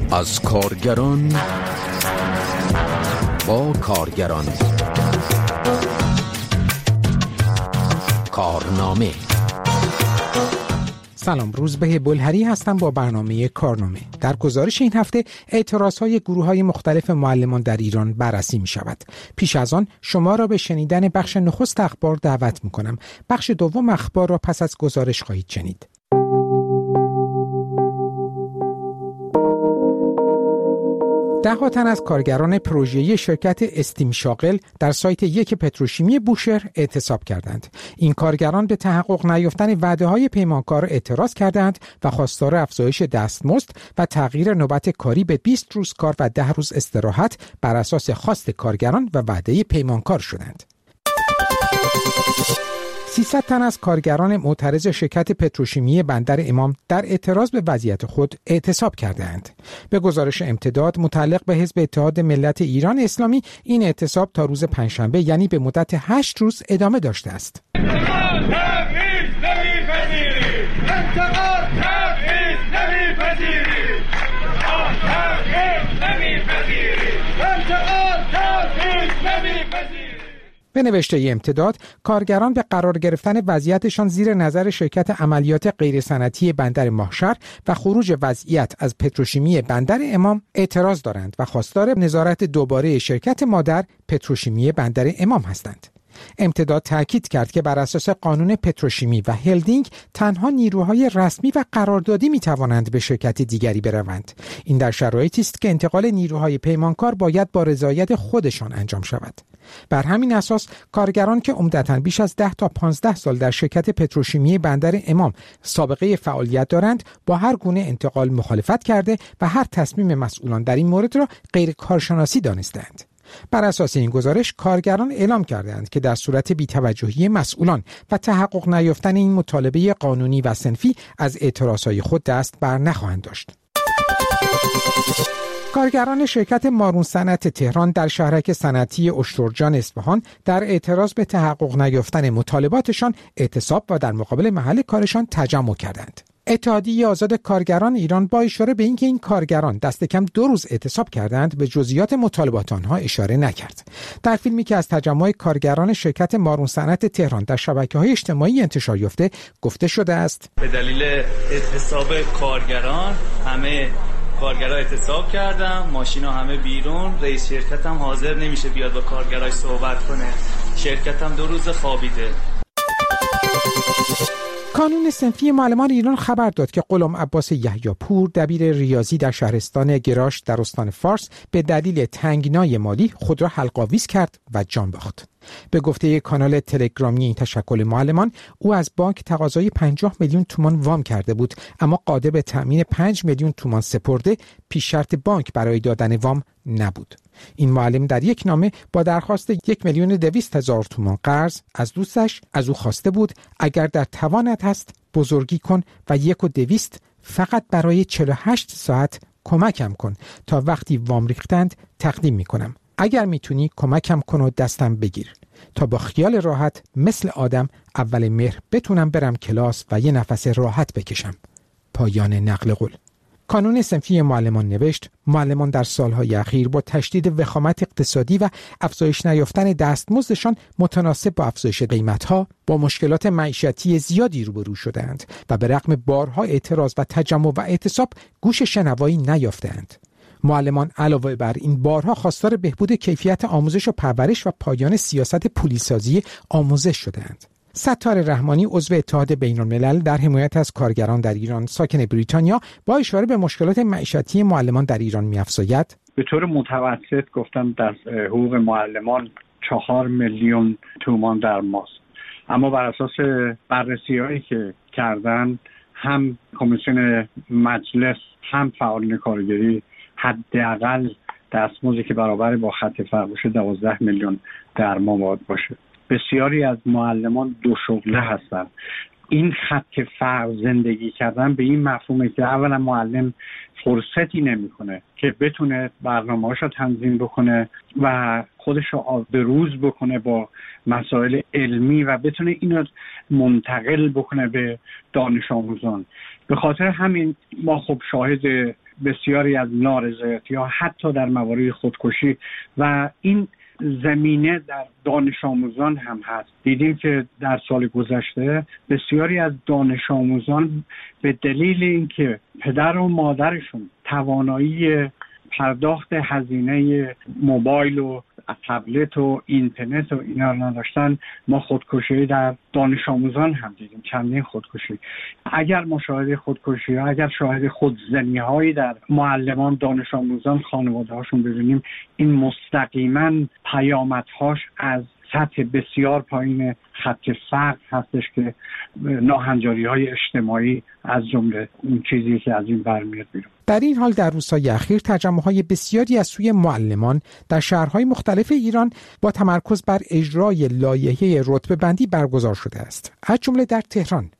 از کارگران با کارگران. کارنامه. سلام، روزبه بلهری هستم با برنامه کارنامه. در گزارش این هفته اعتراضهای گروه‌های مختلف معلمان در ایران بررسی می‌شود. پیش از آن شما را به شنیدن بخش نخست اخبار دعوت می‌کنم. بخش دوم اخبار را پس از گزارش خواهید شنید. ده تن از کارگران پروژه‌ای شرکت استیم شاغل در سایت یک پتروشیمی بوشهر اعتصاب کردند. این کارگران به تحقق نیافتن وعده‌های پیمانکار اعتراض کردند و خواستار افزایش دستمزد و تغییر نوبت کاری به 20 روز کار و 10 روز استراحت بر اساس خواست کارگران و وعده پیمانکار شدند. 300 تن از کارگران معترض شرکت پتروشیمی بندر امام در اعتراض به وضعیت خود اعتصاب کردند. به گزارش امتداد متعلق به حزب اتحاد ملت ایران اسلامی، این اعتصاب تا روز پنجشنبه یعنی به مدت 8 روز ادامه داشته است. به نوشته امتداد، کارگران به قرار گرفتن وضعیتشان زیر نظر شرکت عملیات غیرصنعتی بندر ماهشهر و خروج وضعیت از پتروشیمی بندر امام اعتراض دارند و خواستار نظارت دوباره شرکت مادر پتروشیمی بندر امام هستند. امتداد تاکید کرد که بر اساس قانون پتروشیمی و هلدینگ تنها نیروهای رسمی و قراردادی می توانند به شرکت دیگری بروند. این در شرایطی است که انتقال نیروهای پیمانکار باید با رضایت خودشان انجام شود. بر همین اساس کارگران که عمدتاً بیش از 10 تا 15 سال در شرکت پتروشیمی بندر امام سابقه فعالیت دارند با هر گونه انتقال مخالفت کرده و هر تصمیم مسئولان در این مورد را غیر کارشناسی دانستند. بر اساس این گزارش کارگران اعلام کردند که در صورت بی‌توجهی مسئولان و تحقق نیافتن این مطالبه قانونی و صنفی از اعتراضهای خود دست بر نخواهند داشت. کارگران شرکت مارون صنعت تهران در شهرک صنعتی اشترجان اصفهان در اعتراض به تحقق نیافتن مطالباتشان اعتصاب و در مقابل محل کارشان تجمع کردند. اتحادیه آزاد کارگران ایران با اشاره به اینکه این کارگران دست کم 2 روز اعتصاب کردند به جزئیات مطالبات آنها اشاره نکرد. در فیلمی که از تجمع کارگران شرکت مارون صنعت تهران در شبکه‌های اجتماعی انتشار یافته گفته شده است به دلیل اعتصاب کارگران همه کارگرها اعتصاب کردن، ماشینا همه بیرون، رئیس شرکت هم حاضر نمیشه بیاد با کارگرای صحبت کنه. شرکت هم 2 روز خوابیده. کانون صنفی معلمان ایران خبر داد که غلام عباس یحیی‌پور دبیر ریاضی در شهرستان گراش در استان فارس به دلیل تنگنای مالی خود را حلق‌آویز کرد و جان باخت. به گفته کانال تلگرامی این تشکل معلمان، او از بانک تقاضای 50 میلیون تومان وام کرده بود، اما قادر به تأمین 5 میلیون تومان سپرده پیش شرط بانک برای دادن وام نبود. این معلم در یک نامه با درخواست 1,200,000 تومان قرض از دوستش از او خواسته بود اگر در توانت هست بزرگی کن و 1,200 فقط برای 48 ساعت کمکم کن تا وقتی وام ریختند تقدیم میکنم. اگر میتونی کمکم کن و دستم بگیر تا با خیال راحت مثل آدم اول مهر بتونم برم کلاس و یه نفس راحت بکشم. پایان نقل قول. کانون صنفی معلمان نوشت معلمان در سالهای اخیر با تشدید وخامت اقتصادی و افزایش نیافتن دستمزدشان متناسب با افزایش قیمتها با مشکلات معیشتی زیادی روبرو شدند و به رغم بارها اعتراض و تجمع و اعتصاب گوش شنوایی نیافتند. معلمان علاوه بر این بارها خواستار بهبود کیفیت آموزش و پرورش و پایان سیاست پولیسازی آموزش شدند. ستار رحمانی عضو اتحاد بین‌الملل در حمایت از کارگران در ایران ساکن بریتانیا با اشاره به مشکلات معیشتی معلمان در ایران می‌افزاید به طور متوسط گفتم در حقوق معلمان 4 میلیون تومان در ماست، اما بر اساس بررسی‌هایی که کردن هم کمیسیون مجلس هم فعالین کارگری حداقل دستمزدی که برابر با خط فقر 12 میلیون در ماه باید باشه. بسیاری از معلمان 2 شغله هستند. این خط فقر زندگی کردن به این مفهومه که اولا معلم فرصتی نمیکنه که بتونه برنامه‌هاشو تنظیم بکنه و خودش رو به روز بکنه با مسائل علمی و بتونه اینو منتقل بکنه به دانش آموزان. به خاطر همین ما خب شاهد بسیاری از نارضایتی‌ها حتی در موارد خودکشی و این زمینه در دانش آموزان هم هست. دیدیم که در سال گذشته بسیاری از دانش آموزان به دلیل اینکه پدر و مادرشون توانایی پرداخت هزینه موبایل و تبلت و اینترنت و اینا رو نداشتن، ما خودکشی در دانش آموزان هم دیدیم، چندین خودکشی. اگر مشاهده خودکشی ها، اگر شاهد خودزنی هایی در معلمان، دانش آموزان، خانواده هاشون ببینیم، این مستقیما پیامدهاش از سطح بسیار پایین خط فقر هستش که ناهنجاری های اجتماعی از جمله اون چیزی که از این برمیاد بیرون. در این حال در روزهای اخیر تجمع‌های بسیاری از سوی معلمان در شهرهای مختلف ایران با تمرکز بر اجرای لایحه رتبه‌بندی برگزار شده است، از جمله در تهران.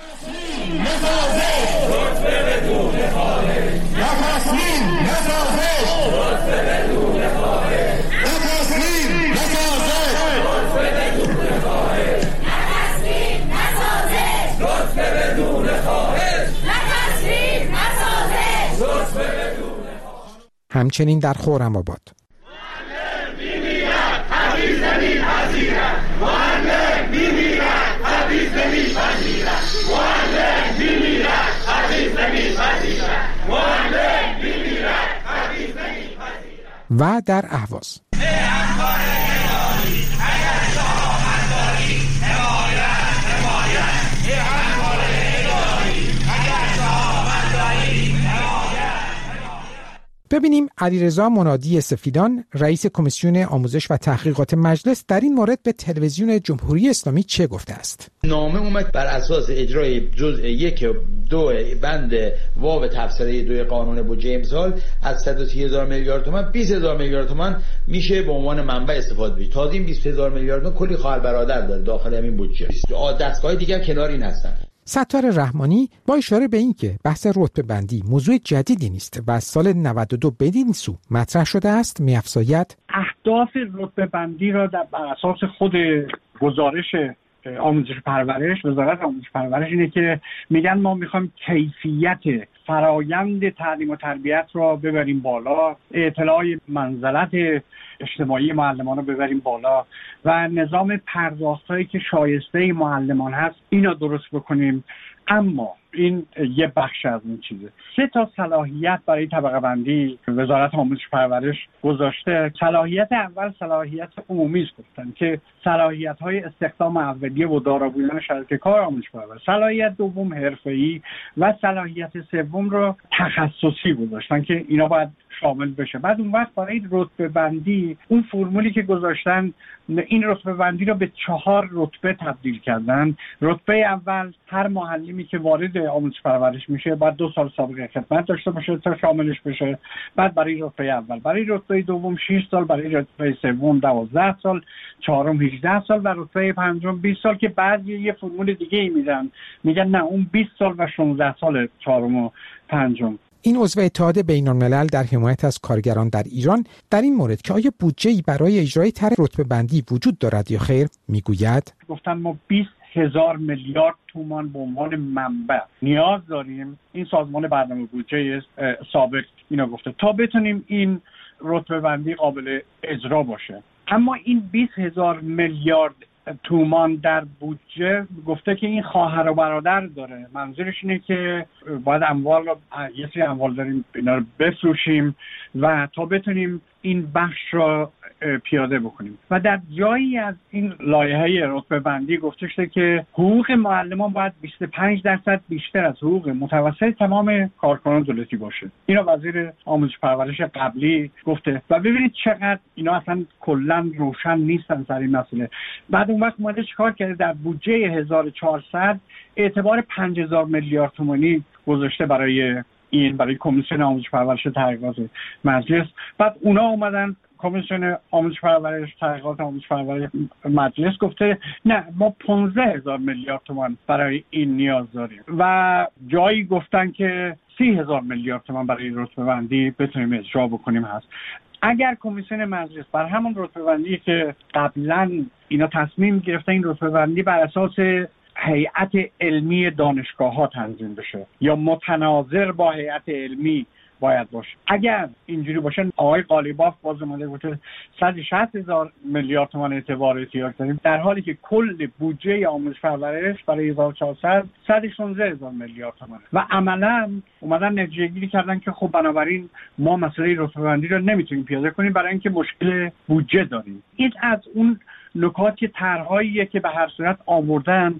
همچنین در خرم‌آباد و در اهواز. ببینیم علیرضا منادی سفیدان، رئیس کمیسیون آموزش و تحقیقات مجلس، در این مورد به تلویزیون جمهوری اسلامی چه گفته است. نامه اومد بر اساس اجرای جزء 1 و 2 بند واو تفسیری 2 قانون بودجه امسال از 130,000 میلیارد تومان 20,000 میلیارد تومان میشه به عنوان منبع استفاده بشه. تازه این 20,000 میلیارد تومان کلی خواهر برادر داره داخل همین بودجه. دستگاه دیگه کنار این هستن. ستار رحمانی با اشاره به اینکه بحث رتبه بندی موضوع جدیدی نیست و از سال 92 بدین سو مطرح شده است، می‌افزاید اهداف رتبه بندی را بر اساس خود گزارش آموزش پرورش، وزارت آموزش پرورش اینه که میگن ما میخوایم کیفیت فرایند تعلیم و تربیت را ببریم بالا، اطلاع منزلت اجتماعی معلمان رو ببریم بالا و نظام پرداختایی که شایسته معلمان هست اینا درست بکنیم. اما این یه بخش از این چیزه. 3 صلاحیت برای طبقه بندی وزارت آموزش پرورش گذاشته. صلاحیت اول صلاحیت عمومی است، گفتن که صلاحیت های استخدام اولیه و دارا بودن شرایط کار آموزش پرورش. صلاحیت دوم حرفه‌ای و صلاحیت سوم رو تخصصی گذاشتن که اینا باید شامل بشه. بعد اون وقت برای رتبه بندی اون فرمولی که گذاشتن، این رتبه بندی رو به 4 رتبه تبدیل کردن. رتبه اول هر معلمی که وارد آموزش پرورش میشه باید 2 سال سابقه خدمت داشته باشه تا شاملش بشه. بعد برای رتبه اول، برای رتبه دوم 6 سال، برای رتبه سوم 12 سال، چهارم 18 سال و رتبه پنجم 20 سال که بعضی یه فرمول دیگه ای میدن، میگن نه اون 20 سال و 16 سال چهارم و پنجم. این عضو اتحاد بین‌الملل در حمایت از کارگران در ایران در این مورد که آیا بودجه‌ای برای اجرای طرح رتبه بندی وجود دارد یا خیر میگوید گفتن ما 20,000 میلیارد تومان به عنوان منبع نیاز داریم. این سازمان برنامه بودجه سابق اینا گفته تا بتونیم این رتبه بندی قابل اجرا باشه. اما این 20,000 میلیارد تومان در بودجه گفته که این خواهر و برادر داره. منظورش اینه که باید اموال رو، یه سری اموال داریم اینا رو بفروشیم و تا بتونیم این بخش رو پیاده بکنیم. و در جایی از این لایحه رتبه بندی گفته شده که حقوق معلمان باید 25% بیشتر از حقوق متوسط تمام کارکنان دولتی باشه. اینا وزیر آموزش پرورش قبلی گفته و ببینید چقدر اینا اصلا کلا روشن نیستن سر این مسئله. بعد اون وقت اومده چیکار کرده؟ در بودجه 1400 اعتبار 5,000 میلیارد تومانی گذاشته برای کمیسیون آموزش پرورش تحقیقات مجلس. بعد اونا اومدن کمیسیون آموزش پرورش تحقیقات آموزش پرورش مجلس گفته نه ما 15,000 میلیارد تومان برای این نیاز داریم و جایی گفتن که 30,000 میلیارد تومان برای رتبه بندی بتونیم اجرا بکنیم هست. اگر کمیسیون مجلس بر همون رتبه بندی که قبلا اینا تصمیم گرفتن این رتبه بندی بر اساس هیئت علمی دانشگاه‌ها تنظیم بشه یا متناظر با هیئت علمی باید باشه. اگر اینجوری باشه، آقای قالیباف باز اومده گفته 160,000 میلیارد تومان اعتبار احتیاج داریم، در حالی که کل بودجه آموزش پرورش برای 1400 116,000 میلیارد تومان و عملاً اومدن نتیجه گیری کردن که خب بنابراین ما مسئله رتبه‌بندی رو نمیتونیم پیاده کنیم برای اینکه مشکل بودجه داریم. این از اون نکات طرح‌هاییه که به هر صورت آوردن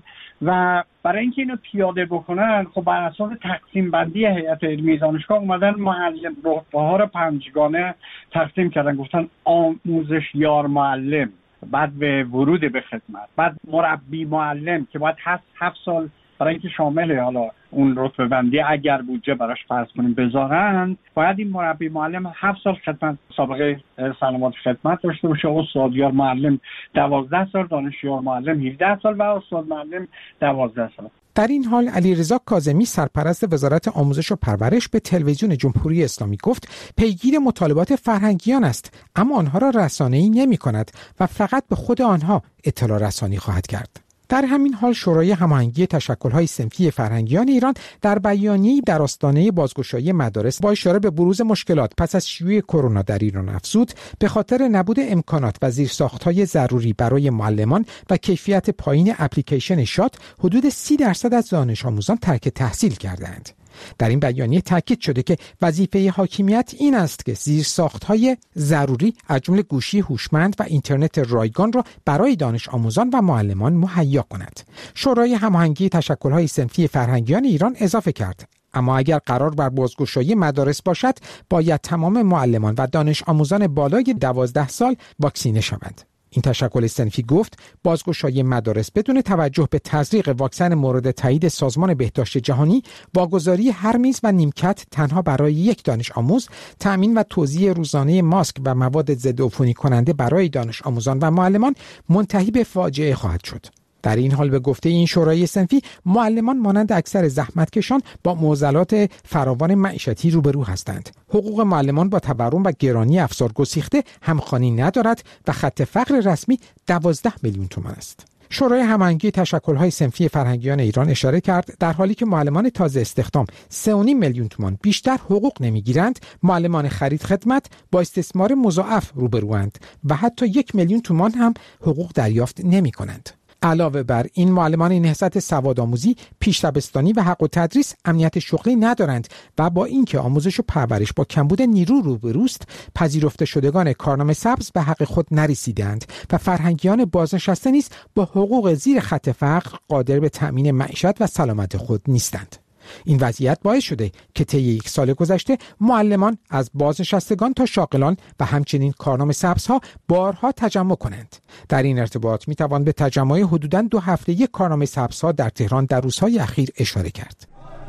و برای اینکه اینو پیاده بکنن خب بر اساس تقسیم بندی هیئت علمی دانشگاه اومدن معلم رتبه‌ها رو پنجگانه تقسیم کردن، گفتن آموزش یار معلم، بعد به ورود به خدمت، بعد مربی معلم که باید 7 سال برای اینکه شامل حالا اون رتبه بندی اگر بودجه براش فرض کنیم بذارن، باید این مربی معلم 7 سال خدمت سابقه سلامت خدمت داشته باشه، استادیار معلم 12 سال، دانشیار معلم 17 سال و استاد معلم 12 سال. در این حال علیرضا کاظمی سرپرست وزارت آموزش و پرورش به تلویزیون جمهوری اسلامی گفت پیگیر مطالبات فرهنگیان است، اما آنها را رسانه‌ای نمی‌کند و فقط به خود آنها اطلاع رسانی خواهد کرد. در همین حال شورای هماهنگی تشکل‌های صنفی فرهنگیان ایران در بیانیه‌ای در آستانه بازگشایی مدارس با اشاره به بروز مشکلات پس از شیوع کرونا در ایران افزود به خاطر نبود امکانات و زیرساخت‌های ضروری برای معلمان و کیفیت پایین اپلیکیشن شات، حدود 30% از دانش آموزان ترک تحصیل کردند. در این بیانیه تاکید شده که وظیفه حاکمیت این است که زیرساخت‌های ضروری از جمله گوشی هوشمند و اینترنت رایگان را برای دانش آموزان و معلمان مهیا کند. شورای هماهنگی تشکل‌های صنفی فرهنگیان ایران اضافه کرد اما اگر قرار بر بازگشایی مدارس باشد باید تمام معلمان و دانش آموزان بالای 12 سال واکسینه شوند. این تشکل صنفی گفت بازگشایی مدارس بدون توجه به تزریق واکسن مورد تایید سازمان بهداشت جهانی، واگذاری هر میز و نیمکت تنها برای یک دانش آموز، تأمین و توزیع روزانه ماسک و مواد ضد عفونی کننده برای دانش آموزان و معلمان منتهی به فاجعه خواهد شد. در این حال به گفته این شورای صنفی، معلمان مانند اکثر زحمتکشان با معضلات فراوان معیشتی روبرو هستند. حقوق معلمان با تورم و گرانی افزار گسیخته همخوانی ندارد و خط فقر رسمی 12 میلیون تومان است. شورای هماهنگی تشکل‌های صنفی فرهنگیان ایران اشاره کرد در حالی که معلمان تازه استخدام 3.5 میلیون تومان بیشتر حقوق نمیگیرند، معلمان خرید خدمت با استثمار مضاعف روبروند و حتی 1 میلیون تومان هم حقوق دریافت نمی‌کنند. علاوه بر این معلمان نهضت سوادآموزی، پیش دبستانی و حق التدریس امنیت شغلی ندارند و با اینکه آموزش و پرورش با کمبود نیرو روبروست، پذیرفته شدگان کارنامه سبز به حق خود نرسیدند و فرهنگیان بازنشسته نیز با حقوق زیر خط فقر قادر به تأمین معیشت و سلامت خود نیستند. این وضعیت باعث شده که طی 1 سال گذشته معلمان از بازنشستگان تا شاغلان و همچنین کارنامه سبزها بارها تجمع کنند. در این ارتباط میتوان به تجمع حدوداً 2 هفتگی کارنامه سبزها در تهران در روزهای اخیر اشاره کرد.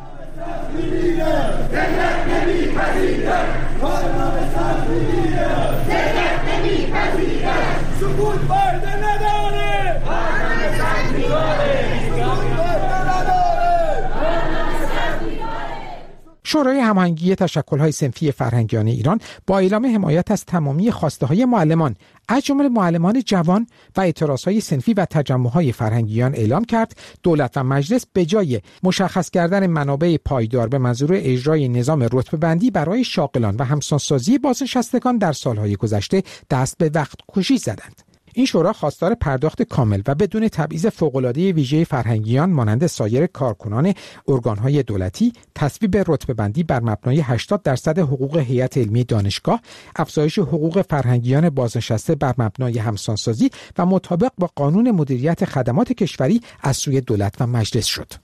شورای هماهنگی تشکل‌های صنفی فرهنگیان ایران با اعلام حمایت از تمامی خواسته‌های معلمان از جمله معلمان جوان و اعتراضهای صنفی و تجمع‌های فرهنگیان اعلام کرد دولت و مجلس به جای مشخص کردن منابع پایدار به منظور اجرای نظام رتبه‌بندی برای شاغلان و همسانسازی بازنشستگان در سال‌های گذشته دست به وقت کشی زدند. این شورا خواستار پرداخت کامل و بدون تبعیض فوق‌العاده ویژه فرهنگیان مانند سایر کارکنان ارگان‌های دولتی، تصویب رتبه‌بندی بر مبنای 80% حقوق هیئت علمی دانشگاه، افزایش حقوق فرهنگیان بازنشسته بر مبنای همسانسازی و مطابق با قانون مدیریت خدمات کشوری از سوی دولت و مجلس شد.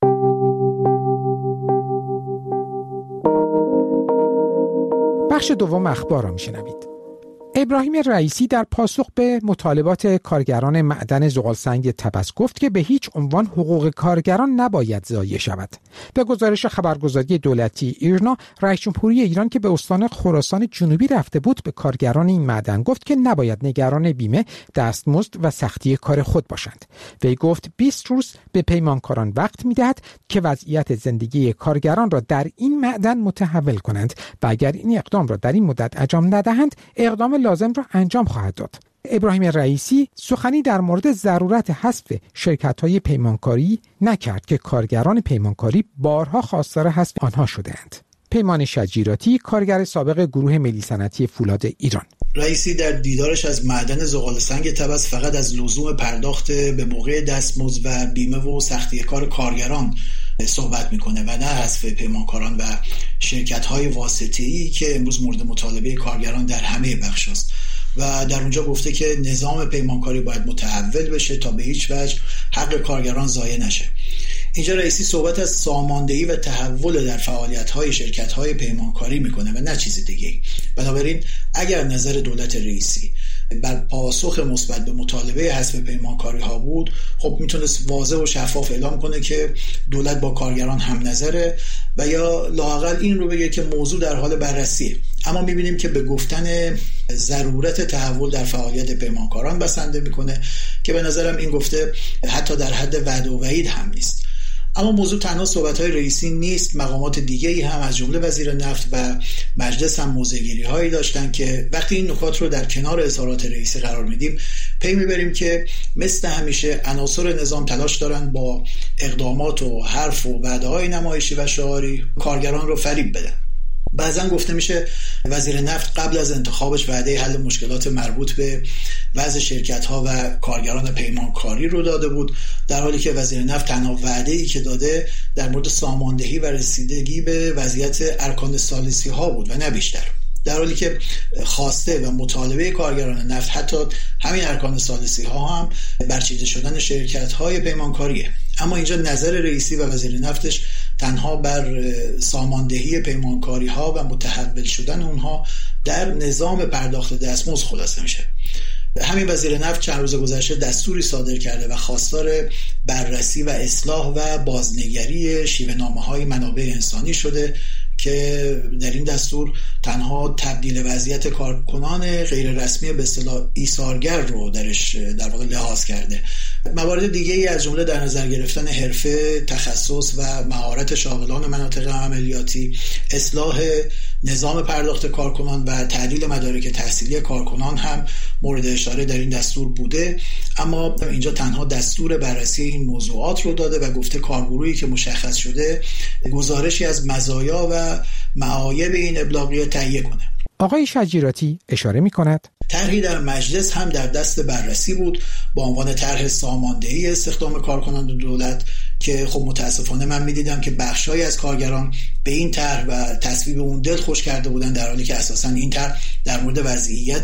بخش دوم اخبار را می‌شنوید. ابراهیم رئیسی در پاسخ به مطالبات کارگران معدن زغالسنگ طبس گفت که به هیچ عنوان حقوق کارگران نباید ضایع شود. به گزارش خبرگزاری دولتی ایرنا، رئیس جمهوری ایران که به استان خراسان جنوبی رفته بود به کارگران این معدن گفت که نباید نگران بیمه، دستمزد و سختی کار خود باشند. وی گفت 20 روز به پیمانکاران وقت می‌دهد که وضعیت زندگی کارگران را در این معدن متحول کنند و اگر این اقدام را در این مدت انجام ندهند اقدام لازم را انجام خواهد داد. ابراهیم رئیسی سخنی در مورد ضرورت حذف شرکت‌های پیمانکاری نکرد که کارگران پیمانکاری بارها خواستار حذف آنها شده‌اند. پیمان شجیراتی، کارگر سابق گروه ملی صنعتی فولاد ایران. رئیسی در دیدارش از معدن زغال‌سنگ طبس فقط از لزوم پرداخت به موقع دستمزد و بیمه و سختی کار کارگران صحبت میکنه و نه حذف پیمانکاران و شرکت‌های واسطه‌ای که امروز مورد مطالبه کارگران در همه بخش‌هاست و در اونجا گفته که نظام پیمانکاری باید متحول بشه تا به هیچ وجه حق کارگران ضایع نشه. اینجا رئیسی صحبت از ساماندهی و تحول در فعالیت‌های شرکت‌های پیمانکاری میکنه و نه چیزی دیگه. بنابراین اگر نظر دولت رئیسی بر پاسخ مثبت به مطالبه حذف پیمانکاری ها بود، خب میتونست واضح و شفاف اعلام کنه که دولت با کارگران هم نظره و یا لااقل این رو بگه که موضوع در حال بررسیه. اما میبینیم که به گفتن ضرورت تحول در فعالیت پیمانکاران بسنده میکنه که به نظرم این گفته حتی در حد وعده و وعید هم نیست. اما موضوع تنها صحبت‌های رئیسی نیست، مقامات دیگه‌ای هم از جمله وزیر نفت و مجلس هم موضع‌گیری‌هایی داشتن که وقتی این نکات رو در کنار اظهارات رئیسی قرار میدیم پی میبریم که مثل همیشه عناصر نظام تلاش دارن با اقدامات و حرف و وعده‌های نمایشی و شعاری کارگران رو فریب بدن. بعضا گفته میشه وزیر نفت قبل از انتخابش وعده حل مشکلات مربوط به وضع شرکت‌ها و کارگران پیمانکاری رو داده بود، در حالی که وزیر نفت تنها وعده‌ای که داده در مورد ساماندهی و رسیدگی به وضعیت ارکان ثالثی‌ها بود و نه بیشتر. در حالی که خواسته و مطالبه کارگران نفت حتی همین ارکان ثالثی‌ها هم برچیده شدن شرکت‌های پیمانکاریه. اما اینجا نظر رئیسی و وزیر نفتش تنها بر ساماندهی پیمانکاری‌ها و متحول شدن اونها در نظام پرداخت دستمزد خلاصه میشه. همین وزیر نفت چند روز گذشته دستوری صادر کرده و خواستار بررسی و اصلاح و بازنگری شیوه‌نامه‌های منابع انسانی شده که در این دستور تنها تبدیل وضعیت کارکنان غیر رسمی به اصطلاح ایثارگر رو درش در واقع لحاظ کرده. موارد دیگه‌ای از جمله در نظر گرفتن حرفه، تخصص و مهارت شاغلان مناطق عملیاتی، اصلاح نظام پرداخت کارکنان و تعدیل مدارک تحصیلی کارکنان هم مورد اشاره در این دستور بوده. اما اینجا تنها دستور بررسی این موضوعات رو داده و گفته کارگروهی که مشخص شده گزارشی از مزایا و معایب این ابلاغیه تهیه کنه. آقای شجیراتی اشاره می‌کند طرحی در مجلس هم در دست بررسی بود با عنوان طرح ساماندهی استخدام کارکنان دولت که خب متاسفانه من می‌دیدم که بخشایی از کارگران به این طرح و تصویب اون دل خوش کرده بودن، در حالی که اساساً این طرح در مورد وضعیت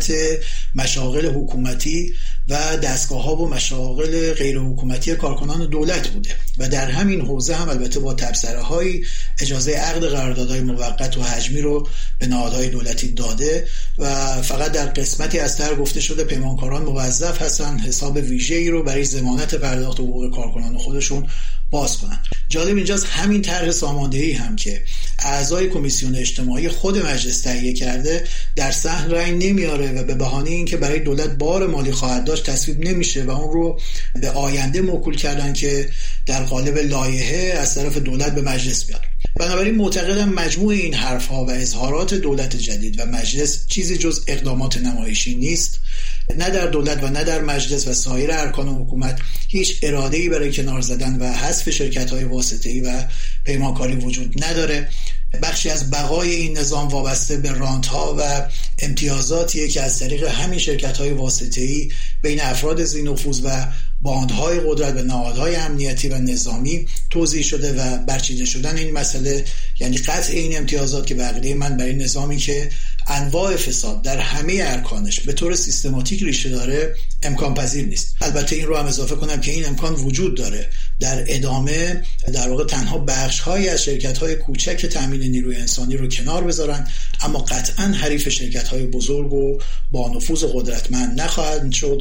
مشاغل حکومتی و دستگاه‌ها و مشاغل غیر حکومتی کارکنان دولت بوده و در همین حوزه هم البته با تبصره‌های اجازه عقد قراردادهای موقت و حجمی رو به نهادهای دولتی داده و فقط در قسمتی از طرح گفته شده پیمانکاران موظف هستن حساب ویژه‌ای رو برای ضمانت پرداخت حقوق کارکنان خودشون باز کنن. جالب اینجاست همین طرح ساماندهی هم که اعضای کمیسیون اجتماعی خود مجلس تهیه کرده در صحن رأی نمیاره و به بهانه اینکه برای دولت بار مالی خواهد داشت تصویب نمیشه و اون رو به آینده موکول کردن که در قالب لایحه از طرف دولت به مجلس بیاد. بنابراین معتقدم مجموع این حرفها و اظهارات دولت جدید و مجلس چیزی جز اقدامات نمایشی نیست. نه در دولت و نه در مجلس و سایر ارکان حکومت هیچ اراده‌ای برای کنار زدن و حذف شرکت‌های واسطه‌ای و پیمانکاری وجود نداره. بخشی از بقای این نظام وابسته به رانت‌ها و امتیازاتیه که از طریق همین شرکت‌های واسطه‌ای بین افراد ذی‌نفوذ و باندهای قدرت و نهادهای امنیتی و نظامی توزیع شده و برچیده شدن این مسئله یعنی قطع این امتیازات که به عقیده من برای نظامی که انواع فساد در همه ارکانش به طور سیستماتیک ریشه داره امکان پذیر نیست. البته این رو هم اضافه کنم که این امکان وجود داره در ادامه در واقع تنها بخش‌هایی از شرکت‌های کوچک تامین نیروی انسانی رو کنار بذارن، اما قطعاً حریف شرکت‌های بزرگ و با نفوذ قدرتمند نخواهند شد.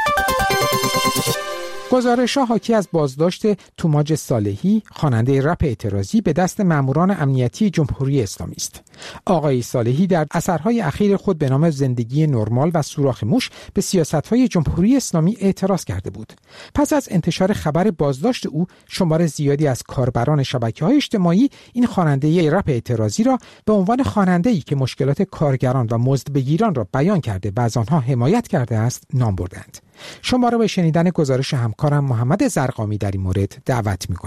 گزارش‌ها حاکی از بازداشت توماج صالحی، خواننده رپ اعتراضی، به دست ماموران امنیتی جمهوری اسلامی است. آقای صالحی در اثرهای اخیر خود به نام زندگی نرمال و سوراخ موش به سیاست‌های جمهوری اسلامی اعتراض کرده بود. پس از انتشار خبر بازداشت او، شمار زیادی از کاربران شبکه‌های اجتماعی این خواننده رپ اعتراضی را به عنوان خواننده‌ای که مشکلات کارگران و مزدبگیران را بیان کرده و از آنها حمایت کرده است نام بردند. شما را به شنیدن گزارش همکارم محمد زرقامی در این مورد دعوت می‌کنم.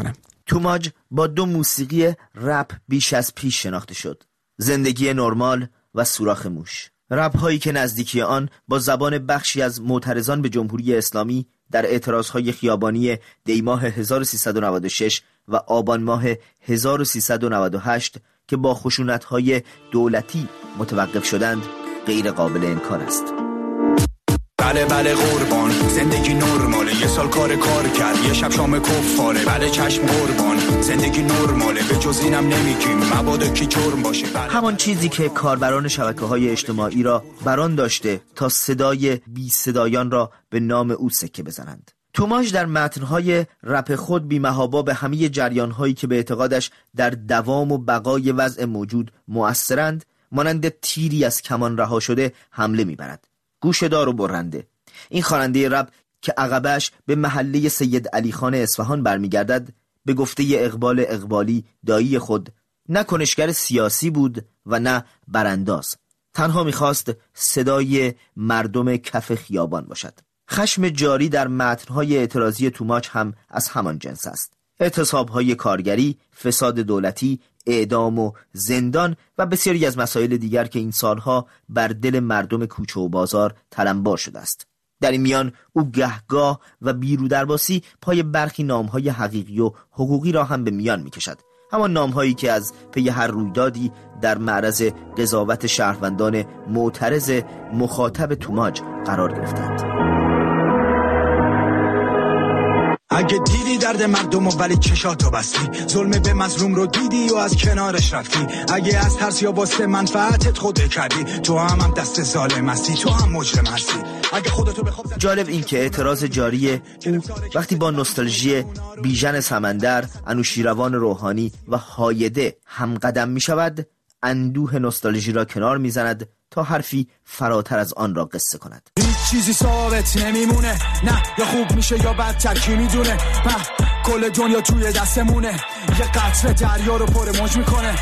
توماج با 2 موسیقی رپ بیش از پیش شناخته شد: زندگی نرمال و سوراخ موش. رپ هایی که نزدیکی آن با زبان بخشی از معترضان به جمهوری اسلامی در اعتراضهای خیابانی دیماه 1396 و آبان ماه 1398 که با خشونت‌های دولتی متوقف شدند غیر قابل انکار است. بله قربان، زندگی نرماله، یه سال کار کرد، یه شب شام کفاره. بله چشم قربان، زندگی نرماله، به جز اینم نمیگیم مبادا کی جرم باشه. همان چیزی که کاربران شبکه‌های اجتماعی را بران داشته تا صدای بی صدایان را به نام او سکه بزنند. توماج در متن‌های رپ خود بی‌محابا به همه جریان‌هایی که به اعتقادش در دوام و بقای وضع موجود مؤثرند مانند تیری از کمان رها شده حمله می‌برد. گوشه‌دار و برنده. این خواننده رپ که عقبش به محله سید علی خان اصفهان برمیگردد، به گفته اقبال اقبالی دایی خود نه کنشگر سیاسی بود و نه برانداز. تنها می‌خواست صدای مردم کف خیابان باشد. خشم جاری در متن‌های اعتراضی توماج هم از همان جنس است. اعتصاب‌های کارگری، فساد دولتی، اعدام و زندان و بسیاری از مسائل دیگر که این سالها بر دل مردم کوچه و بازار تلمبار شده است. در این میان او گهگاه و بیرودرباسی پای برخی نام‌های حقیقی و حقوقی را هم به میان می‌کشد. همان نام‌هایی که از پی هر رویدادی در معرض قضاوت شهروندان معترض مخاطب توماج قرار گرفتند. اگه دیدی درد مردم و ولی چشاتو بستی، ظلم به مظلوم رو دیدی و از کنارش رفتی، اگه از ترس یا واسه منفعتت خوده کردی، تو هم دست ظالم هستی، تو هم مجرم هستی. اگه خودتو بخواب. جالب این که اعتراض جاری او وقتی با نوستالژی بیژن سمندر، انوشیروان روحانی و هایده هم قدم می شود، اندوه نوستالژی را کنار می زند تا حرفی فراتر از آن را قصه کند. هیچ چیزی ثابت نمیمونه، نه یا خوب میشه یا بدتر کی میدونه، کل دنیا توی دستمونه، یه قطره دریا رو پر موج میکنه،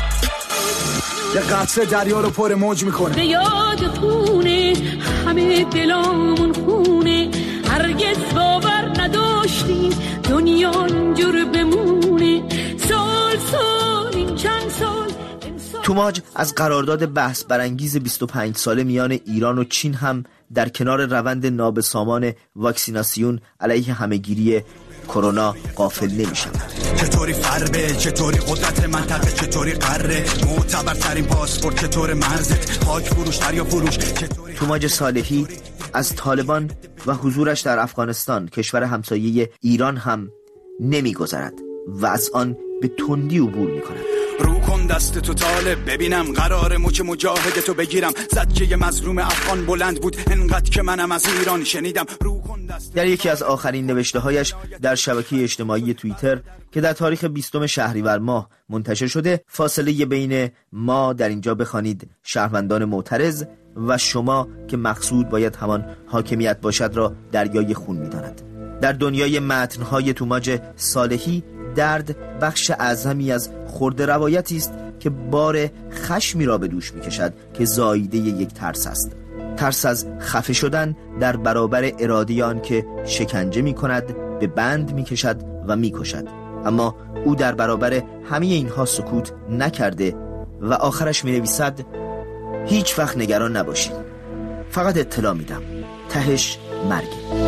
یه قطره دریا رو پر موج میکنه. به یاد خونه همه دلامون خونه، هرگز باور نداشتیم دنیا اینجور بمونه، سال این چند سال. توماج از قرارداد بحث برانگیز 25 ساله میان ایران و چین هم در کنار روند نابسامان واکسیناسیون علیه همهگیری کرونا غافل نمی‌شود. چطوری فربه، چطوری قدرت منطقه، چطوری قره، معتبرترین پاسپورت، چطور مرزت، خاک فروش دریا فروش. توماج صالحی از طالبان و حضورش در افغانستان کشور همسایه ایران هم نمی‌گذرد و از آن به تندی عبور می‌کند. رو کن دست تو طالب، ببینم قرار مچ مجاهدتو بگیرم، زد که یه مظلوم افغان بلند بود انقدر که منم از ایران شنیدم. رو کن دست. در یکی از آخرین نوشته‌هایش در شبکه اجتماعی توییتر که در تاریخ 20 شهریور ماه منتشر شده، فاصله بین ما در اینجا بخوانید شهروندان معترض و شما که مقصود باید همان حاکمیت باشد را دریای خون می‌داند. در دنیای متن‌های توماج صالحی درد بخش اعظمی از خرده روایتی است که بار خشمی را به دوش می‌کشد که زاییده یک ترس است. ترس از خفه شدن در برابر اراده آن که شکنجه می‌کند، به بند می‌کشد و می‌کشد. اما او در برابر همه اینها سکوت نکرده و آخرش می‌نویسد هیچ وقت نگران نباشید، فقط اطلاع میدم، تهش مرگه.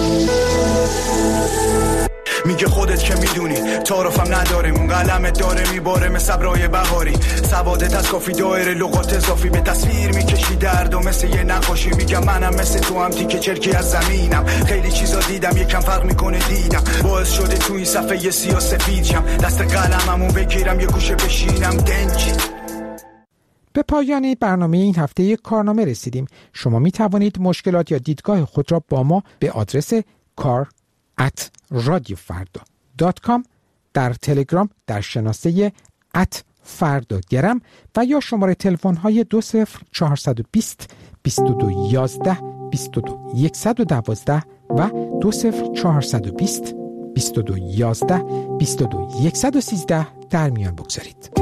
میگه خودت که میدونی تعارفم نداریم، اون قلمت داره میباره مثل ابرای بهاری، سوادت از کافی دایره لغات اضافی، به تصویر میکشی درد و مثل یه نقاشی. میگم منم مثل تو هم تیکه چرکی از زمینم، خیلی چیزا دیدم یکم فرق میکنه دیدم، باعث شده تو این صفحه یه سیاه سفید شم، دست قلممو بگیرم یه گوشه بشینم دنجی. به پایان برنامه این هفته کارنامه رسیدیم. شما می توانید مشکلات یا دیدگاه خود را با ما به آدرس kar@radiofarda.com در تلگرام در شناسه @fardagram و یا شماره تلفن های 20420 2211 22112 و 20420 2211 22113 در میان بگذارید.